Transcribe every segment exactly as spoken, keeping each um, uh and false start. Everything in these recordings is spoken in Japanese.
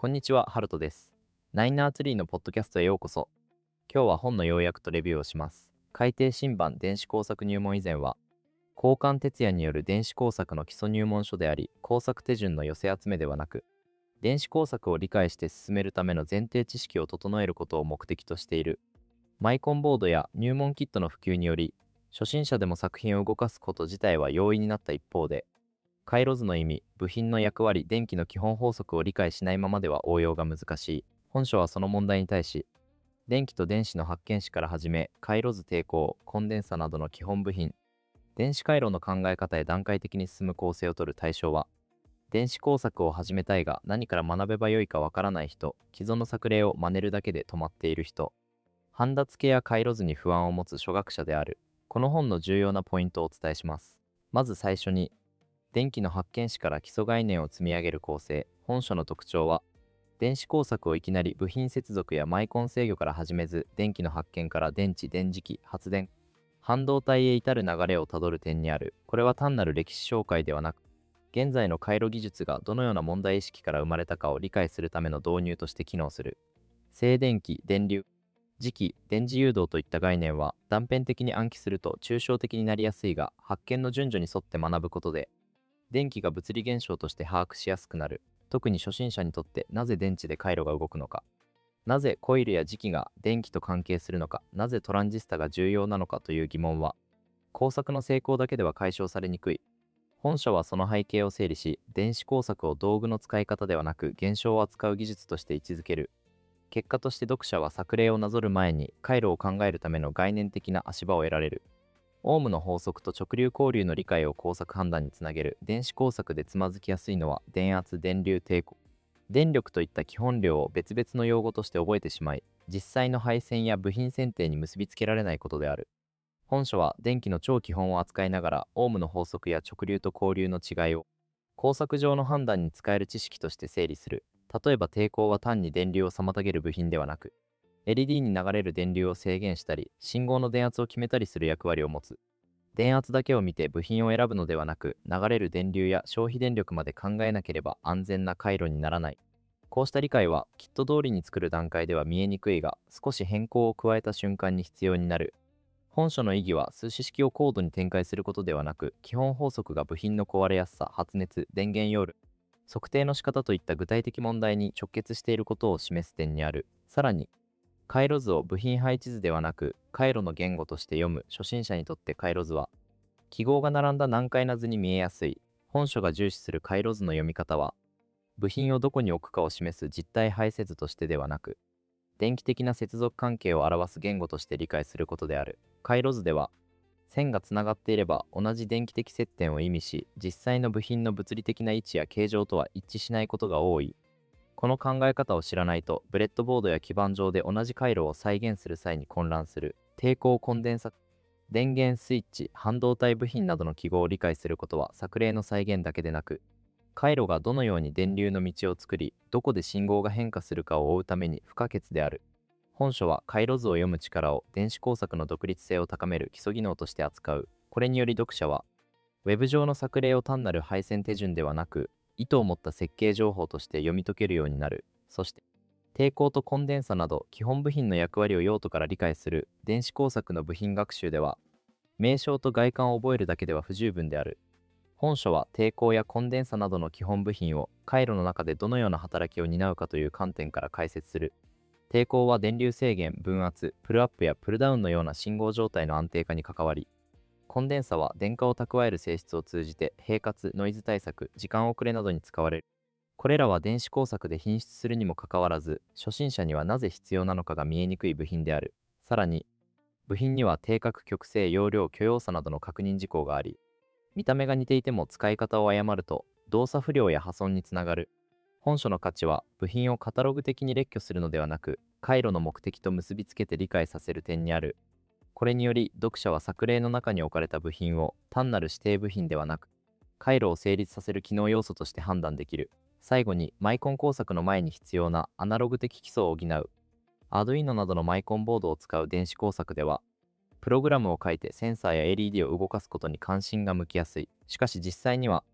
こんにちは、ハルトです。ナイナーツリーのポッドキャストへようこそ。今日は本の要約とレビューをします。改訂新版電子工作入門以前は、交換徹夜による電子工作の基礎入門書であり、工作手順の寄せ集めではなく、電子工作を理解して進めるための前提知識を整えることを目的としている。マイコンボードや入門キットの普及により、初心者でも作品を動かすこと自体は容易になった一方で、回路図の意味、部品の役割、電気の基本法則を理解しないままでは応用が難しい。本書はその問題に対し、電気と電子の発見史から始め、回路図抵抗、コンデンサなどの基本部品、電子回路の考え方へ段階的に進む構成をとる対象は、電子工作を始めたいが何から学べばよいかわからない人、既存の作例を真似るだけで止まっている人、ハンダ付けや回路図に不安を持つ初学者である。この本の重要なポイントをお伝えします。まず最初に、電気の発見史から基礎概念を積み上げる構成。本書の特徴は、電子工作をいきなり部品接続やマイコン制御から始めず、電気の発見から電池、電磁気、発電、半導体へ至る流れをたどる点にある。これは単なる歴史紹介ではなく、現在の回路技術がどのような問題意識から生まれたかを理解するための導入として機能する。静電気、電流、磁気、電磁誘導といった概念は断片的に暗記すると抽象的になりやすいが、発見の順序に沿って学ぶことで、電気が物理現象として把握しやすくなる。特に初心者にとって、なぜ電池で回路が動くのか、なぜコイルや磁気が電気と関係するのか、なぜトランジスタが重要なのかという疑問は、工作の成功だけでは解消されにくい。本書はその背景を整理し、電子工作を道具の使い方ではなく現象を扱う技術として位置づける。結果として読者は作例をなぞる前に回路を考えるための概念的な足場を得られる。オームの法則と直流交流の理解を工作判断につなげる。電子工作でつまずきやすいのは、電圧、電流、抵抗、電力といった基本量を別々の用語として覚えてしまい、実際の配線や部品選定に結びつけられないことである。本書は電気の超基本を扱いながら、オームの法則や直流と交流の違いを工作上の判断に使える知識として整理する。例えば抵抗は単に電流を妨げる部品ではなく、エルイーディー に流れる電流を制限したり、信号の電圧を決めたりする役割を持つ。電圧だけを見て部品を選ぶのではなく、流れる電流や消費電力まで考えなければ安全な回路にならない。こうした理解は、キット通りに作る段階では見えにくいが、少し変更を加えた瞬間に必要になる。本書の意義は、数式式を高度に展開することではなく、基本法則が部品の壊れやすさ、発熱、電源容量、測定の仕方といった具体的問題に直結していることを示す点にある。さらに、回路図を部品配置図ではなく回路の言語として読む初心者にとって、回路図は記号が並んだ難解な図に見えやすい。本書が重視する回路図の読み方は、部品をどこに置くかを示す実体配線図としてではなく、電気的な接続関係を表す言語として理解することである。回路図では、線がつながっていれば同じ電気的接点を意味し、実際の部品の物理的な位置や形状とは一致しないことが多い。この考え方を知らないと、ブレッドボードや基板上で同じ回路を再現する際に混乱する。抵抗、コンデンサ、電源スイッチ、半導体部品などの記号を理解することは、作例の再現だけでなく、回路がどのように電流の道を作り、どこで信号が変化するかを追うために不可欠である。本書は回路図を読む力を電子工作の独立性を高める基礎技能として扱う。これにより読者は、ウェブ上の作例を単なる配線手順ではなく、意図を持った設計情報として読み解けるようになる。そして、抵抗とコンデンサなど基本部品の役割を用途から理解する。電子工作の部品学習では、名称と外観を覚えるだけでは不十分である。本書は抵抗やコンデンサなどの基本部品を回路の中でどのような働きを担うかという観点から解説する。抵抗は電流制限、分圧、プルアップやプルダウンのような信号状態の安定化に関わり、コンデンサは電荷を蓄える性質を通じて並活、ノイズ対策、時間遅れなどに使われる。これらは電子工作で品質するにもかかわらず、初心者にはなぜ必要なのかが見えにくい部品である。さらに、部品には定格、極性、容量、許容差などの確認事項があり、見た目が似ていても使い方を誤ると動作不良や破損につながる。本書の価値は、部品をカタログ的に列挙するのではなく、回路の目的と結びつけて理解させる点にある。これにより、読者は作例の中に置かれた部品を単なる指定部品ではなく、回路を成立させる機能要素として判断できる。最後に、マイコン工作の前に必要なアナログ的基礎を補う。Arduino などのマイコンボードを使う電子工作では、プログラムを書いてセンサーや エルイーディー を動かすことに関心が向きやすい。しかし実際には、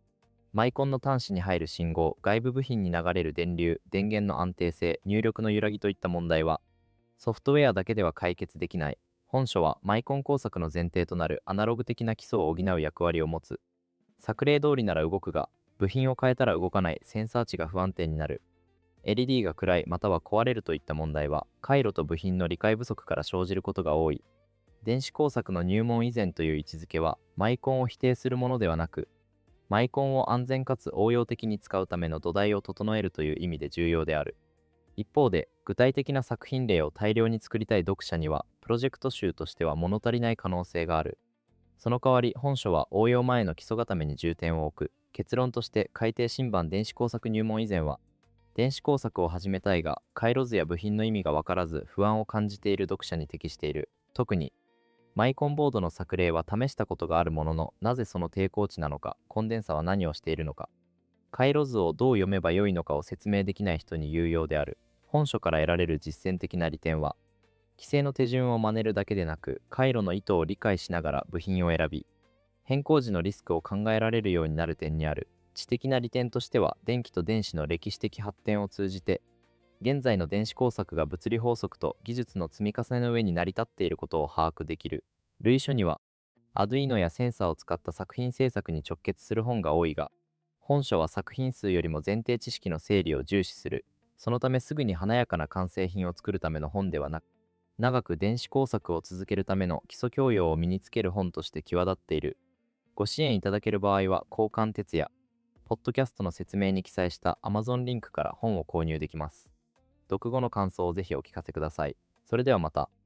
マイコンの端子に入る信号、外部部品に流れる電流、電源の安定性、入力の揺らぎといった問題は、ソフトウェアだけでは解決できない。本書はマイコン工作の前提となるアナログ的な基礎を補う役割を持つ。作例通りなら動くが、部品を変えたら動かない、センサー値が不安定になる。エルイーディー が暗いまたは壊れるといった問題は、回路と部品の理解不足から生じることが多い。電子工作の入門以前という位置づけは、マイコンを否定するものではなく、マイコンを安全かつ応用的に使うための土台を整えるという意味で重要である。一方で、具体的な作品例を大量に作りたい読者には、プロジェクト集としては物足りない可能性がある。その代わり、本書は応用前の基礎固めに重点を置く。結論として、改訂新版電子工作入門以前は、電子工作を始めたいが、回路図や部品の意味が分からず不安を感じている読者に適している。特に、マイコンボードの作例は試したことがあるものの、なぜその抵抗値なのか、コンデンサは何をしているのか、回路図をどう読めばよいのかを説明できない人に有用である。本書から得られる実践的な利点は、規制の手順を真似るだけでなく、回路の意図を理解しながら部品を選び、変更時のリスクを考えられるようになる点にある。知的な利点としては、電気と電子の歴史的発展を通じて、現在の電子工作が物理法則と技術の積み重ねの上に成り立っていることを把握できる。類書には、Arduino やセンサーを使った作品制作に直結する本が多いが、本書は作品数よりも前提知識の整理を重視する。そのためすぐに華やかな完成品を作るための本ではなく、長く電子工作を続けるための基礎教養を身につける本として際立っている。ご支援いただける場合は、交換徹夜、ポッドキャストの説明に記載した Amazon リンクから本を購入できます。読後の感想をぜひお聞かせください。それではまた。